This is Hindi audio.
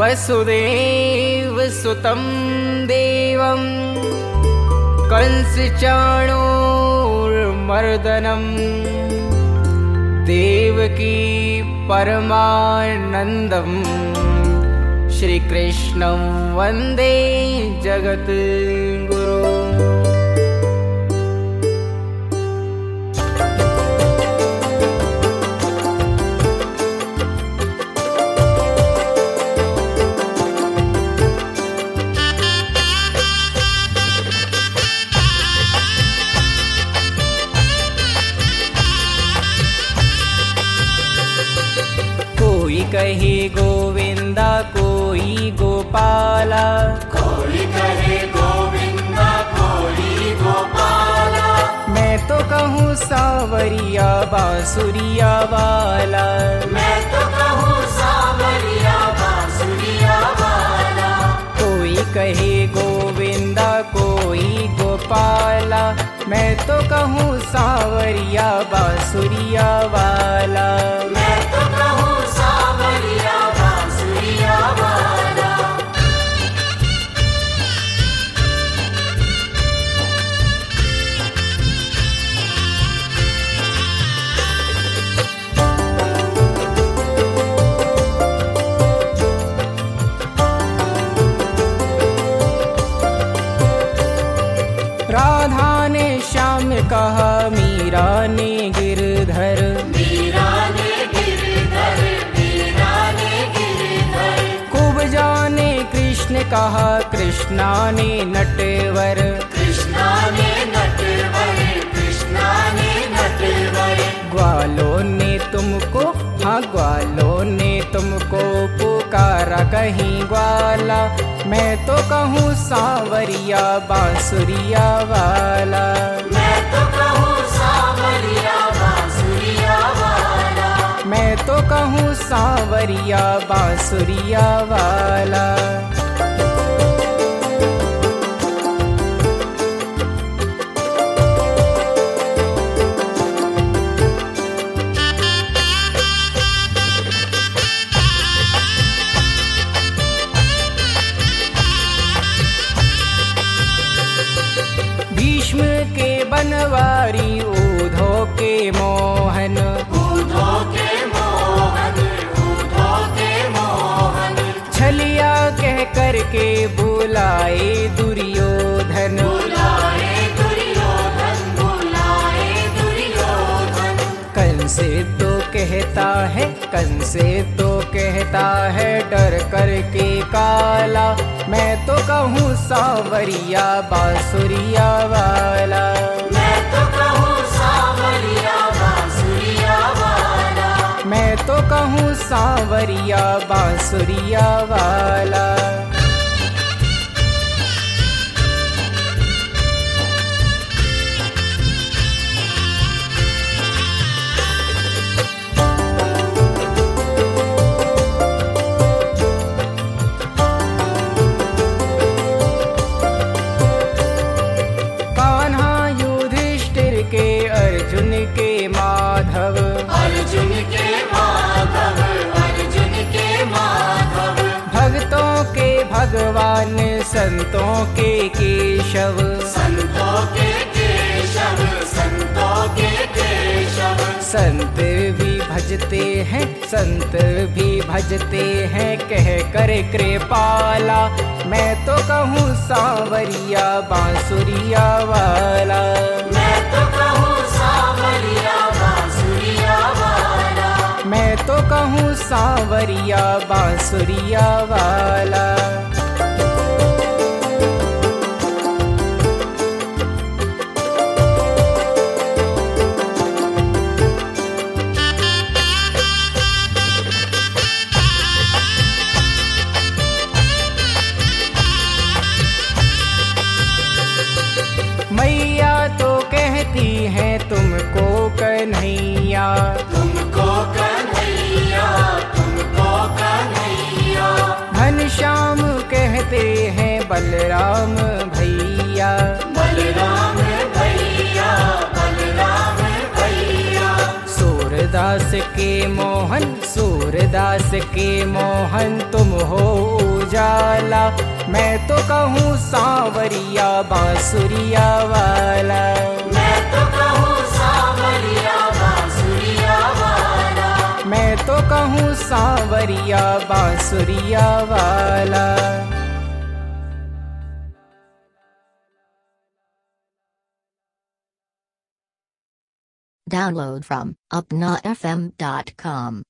वसुदेव सुतं देवं कंसचाणूरमर्दनं देवकी परमानन्दं श्रीकृष्णं वन्दे जगद्गुरुम्। कोई कहे गोविंदा कोई गोपाला, कोई कहे गोविंदा कोई गोपाला। मैं तो कहूँ सावरिया बांसुरिया वाला, मैं तो कहूँ सावरिया बांसुरिया वाला। कोई कहे गोविंदा कोई गोपाला, मैं तो कहूँ सावरिया बांसुरिया वाला। मैं तो कहूँ सावरिया बांसुरिया वाला। राधा ने श्याम कहा मीरा ने गिरधर, मीरा ने गिरधर, मीरा ने गिरधर। खूब जाने कृष्ण कहा कृष्णा ने नटवर, कृष्णा ने नटवर, कृष्णा ने नटवर। ग्वालों ने तुमको, हाँ ग्वालों ने तुमको पुकारा कहीं ग्वाला, मैं तो कहूँ सावरिया बांसुरिया वाला। मैं तो कहूँ सावरिया बांसुरिया वाला। मैं तो कहूँ सावरिया बांसुरिया वाला। भीष्म के बनवारी ऊधो के मोहन, ऊधो के मोहन, ऊधो के मोहन। छलिया कह करके बुलाए दुर्योधन, बुलाए दुर्योधन, बुलाए दुर्योधन। कंसे तो कहता है, कंसे तो कहता है डर करके काला, मैं तो कहूँ सावरिया बांसुरिया वाला। मैं तो कहूँ सावरिया बांसुरिया वाला। मैं तो कहूँ सावरिया बांसुरिया वाला। अर्जुन के माधव, अर्जुन के माधव, अर्जुन के माधव। भक्तों के भगवान संतों के केशव, संतों के केशव, संतों के केशव। संत भी भजते हैं, संत भी भजते हैं कह कर कृपाला, मैं तो कहूँ सावरिया बांसुरिया वाला। मैं तो कहूँ सावरिया बांसुरिया वाला। मैं तो कहूँ सावरिया बांसुरिया वाला। मैया तो कहती है तुमको कन्हैया, तुमको कन्हैया, तुमको कन्हैया। घनश्याम कहते हैं बलराम भैया, बलराम भैया, बलराम भैया। सूरदास के मोहन, सूर सूरदास के मोहन तुम हो उजाला, मैं तो कहूँ सांवरिया बांसुरिया वाला। मैं तो कहूँ सांवरिया बांसुरिया वाला। मैं तो कहूँ सांवरिया बांसुरिया वाला। Download from upnafm.com.